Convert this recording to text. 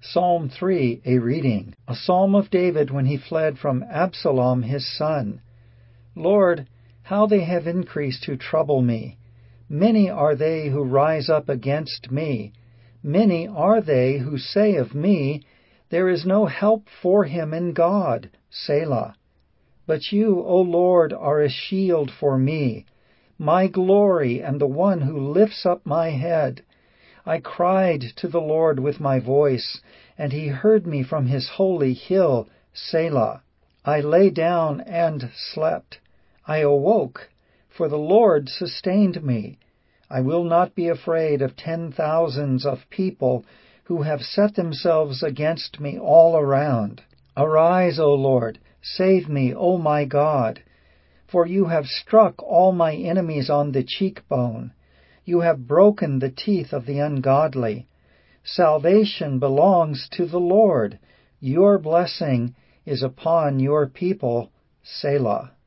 Psalm 3, a reading. A psalm of David when he fled from Absalom his son. Lord, how they have increased who trouble me. Many are they who rise up against me. Many are they who say of me, there is no help for him in God. Selah. But you, O Lord, are a shield for me, my glory and the one who lifts up my head. I cried to the Lord with my voice, and he heard me from his holy hill, Selah. I lay down and slept. I awoke, for the Lord sustained me. I will not be afraid of 10,000s of people who have set themselves against me all around. Arise, O Lord, save me, O my God. For you have struck all my enemies on the cheekbone. You have broken the teeth of the ungodly. Salvation belongs to the Lord. Your blessing is upon your people. Selah.